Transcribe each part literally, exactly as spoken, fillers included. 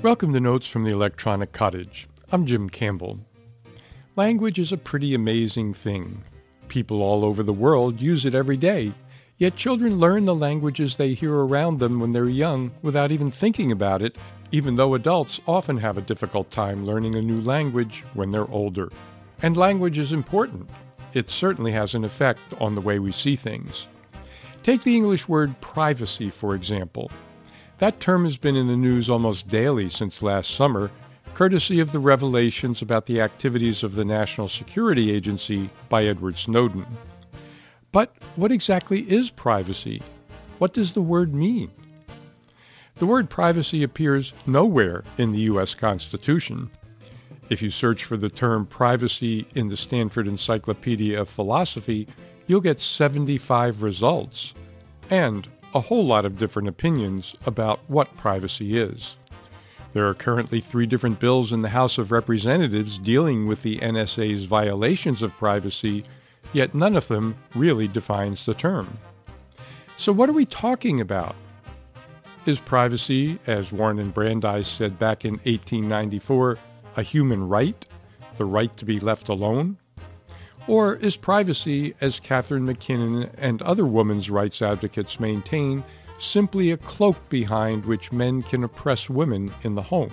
Welcome to Notes from the Electronic Cottage. I'm Jim Campbell. Language is a pretty amazing thing. People all over the world use it every day, yet children learn the languages they hear around them when they're young without even thinking about it, even though adults often have a difficult time learning a new language when they're older. And language is important. It certainly has an effect on the way we see things. Take the English word privacy, for example. That term has been in the news almost daily since last summer, courtesy of the revelations about the activities of the National Security Agency by Edward Snowden. But what exactly is privacy? What does the word mean? The word privacy appears nowhere in the U S Constitution. If you search for the term privacy in the Stanford Encyclopedia of Philosophy, you'll get seventy-five results, and a whole lot of different opinions about what privacy is. There are currently three different bills in the House of Representatives dealing with the N S A's violations of privacy, yet none of them really defines the term. So what are we talking about? Is privacy, as Warren and Brandeis said back in eighteen ninety-four, a human right, the right to be left alone? Or is privacy, as Catherine MacKinnon and other women's rights advocates maintain, simply a cloak behind which men can oppress women in the home?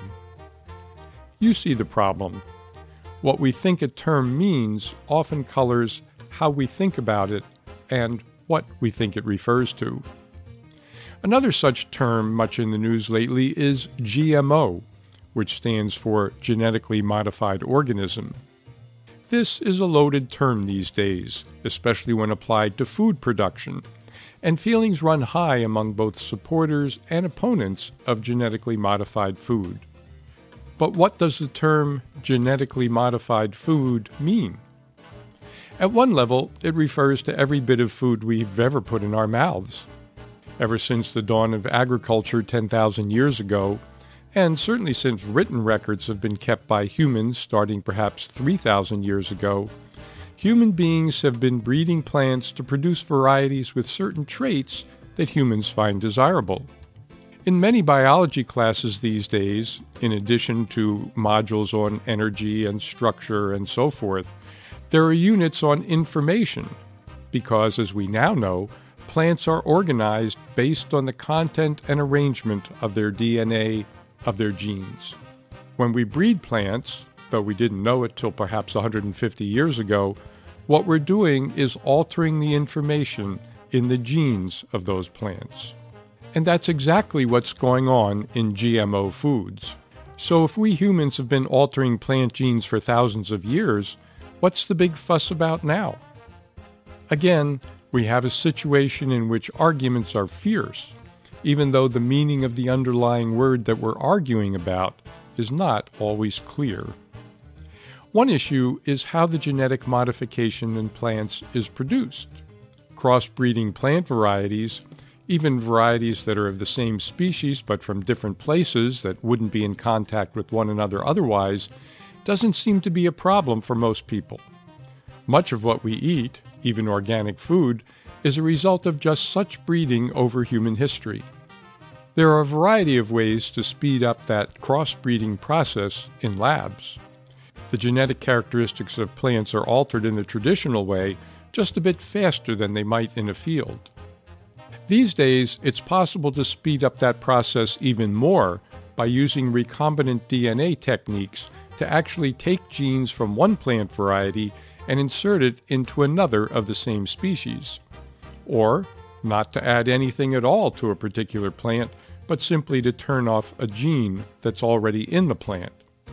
You see the problem. What we think a term means often colors how we think about it and what we think it refers to. Another such term much in the news lately is G M O, which stands for genetically modified organism. This is a loaded term these days, especially when applied to food production, and feelings run high among both supporters and opponents of genetically modified food. But what does the term genetically modified food mean? At one level, it refers to every bit of food we've ever put in our mouths. Ever since the dawn of agriculture ten thousand years ago, and certainly since written records have been kept by humans starting perhaps three thousand years ago, human beings have been breeding plants to produce varieties with certain traits that humans find desirable. In many biology classes these days, in addition to modules on energy and structure and so forth, there are units on information, because, as we now know, plants are organized based on the content and arrangement of their D N A, of their genes. When we breed plants, though we didn't know it till perhaps one hundred fifty years ago, what we're doing is altering the information in the genes of those plants. And that's exactly what's going on in G M O foods. So if we humans have been altering plant genes for thousands of years, what's the big fuss about now? Again, we have a situation in which arguments are fierce, even though the meaning of the underlying word that we're arguing about is not always clear. One issue is how the genetic modification in plants is produced. Crossbreeding plant varieties, even varieties that are of the same species but from different places that wouldn't be in contact with one another otherwise, doesn't seem to be a problem for most people. Much of what we eat, even organic food, is a result of just such breeding over human history. There are a variety of ways to speed up that crossbreeding process in labs. The genetic characteristics of plants are altered in the traditional way, just a bit faster than they might in a field. These days, it's possible to speed up that process even more by using recombinant D N A techniques to actually take genes from one plant variety and insert it into another of the same species. Or not to add anything at all to a particular plant, but simply to turn off a gene that's already in the plant.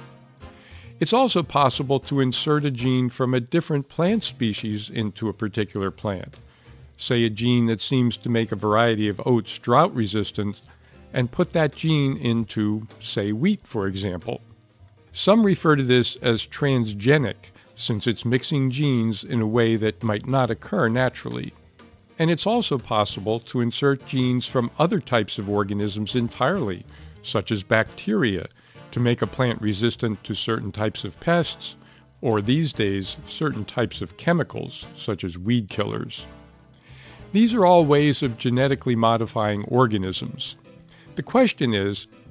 It's also possible to insert a gene from a different plant species into a particular plant, say a gene that seems to make a variety of oats drought resistant, and put that gene into, say, wheat, for example. Some refer to this as transgenic, since it's mixing genes in a way that might not occur naturally. And it's also possible to insert genes from other types of organisms entirely, such as bacteria, to make a plant resistant to certain types of pests, or these days, certain types of chemicals, such as weed killers. These are all ways of genetically modifying organisms. The question is,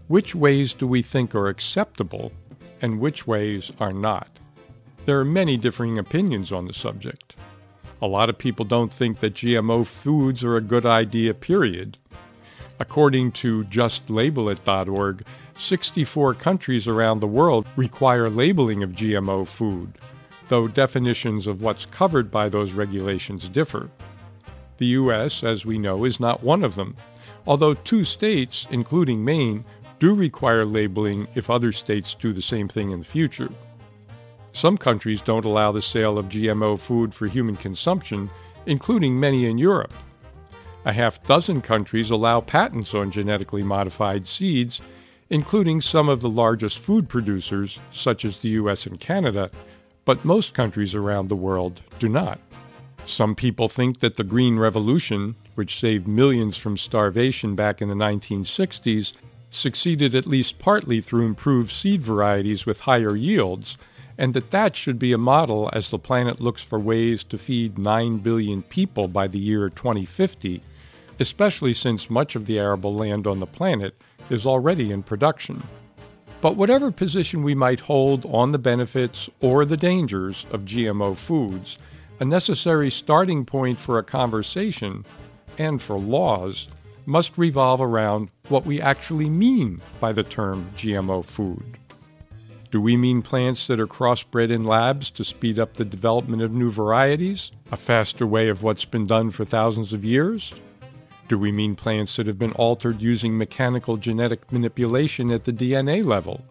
Which ways do we think are acceptable, and which ways are not? There are many differing opinions on the subject. A lot of people don't think that G M O foods are a good idea, period. According to just label it dot org, sixty-four countries around the world require labeling of G M O food, though definitions of what's covered by those regulations differ. The U S, as we know, is not one of them, although two states, including Maine, do require labeling if other states do the same thing in the future. Some countries don't allow the sale of G M O food for human consumption, including many in Europe. A half dozen countries allow patents on genetically modified seeds, including some of the largest food producers, such as the U S and Canada, but most countries around the world do not. Some people think that the Green Revolution, which saved millions from starvation back in the nineteen sixties, succeeded at least partly through improved seed varieties with higher yields, and that that should be a model as the planet looks for ways to feed nine billion people by the year twenty fifty, especially since much of the arable land on the planet is already in production. But whatever position we might hold on the benefits or the dangers of G M O foods, a necessary starting point for a conversation, and for laws, must revolve around what we actually mean by the term G M O food. Do we mean plants that are crossbred in labs to speed up the development of new varieties, a faster way of what's been done for thousands of years? Do we mean plants that have been altered using mechanical genetic manipulation at the D N A level?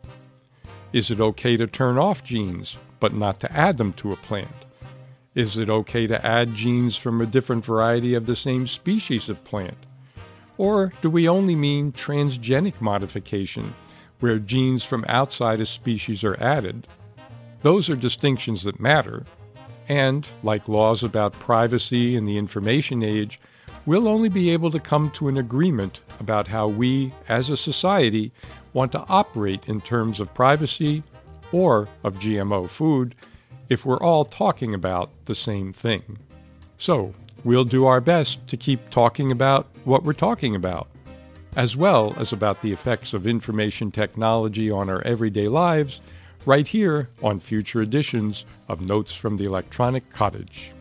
Is it okay to turn off genes, but not to add them to a plant? Is it okay to add genes from a different variety of the same species of plant? Or do we only mean transgenic modification, where genes from outside a species are added? Those are distinctions that matter, and, like laws about privacy in the information age, we'll only be able to come to an agreement about how we, as a society, want to operate in terms of privacy or of G M O food if we're all talking about the same thing. So, we'll do our best to keep talking about what we're talking about, as well as about the effects of information technology on our everyday lives, right here on future editions of Notes from the Electronic Cottage.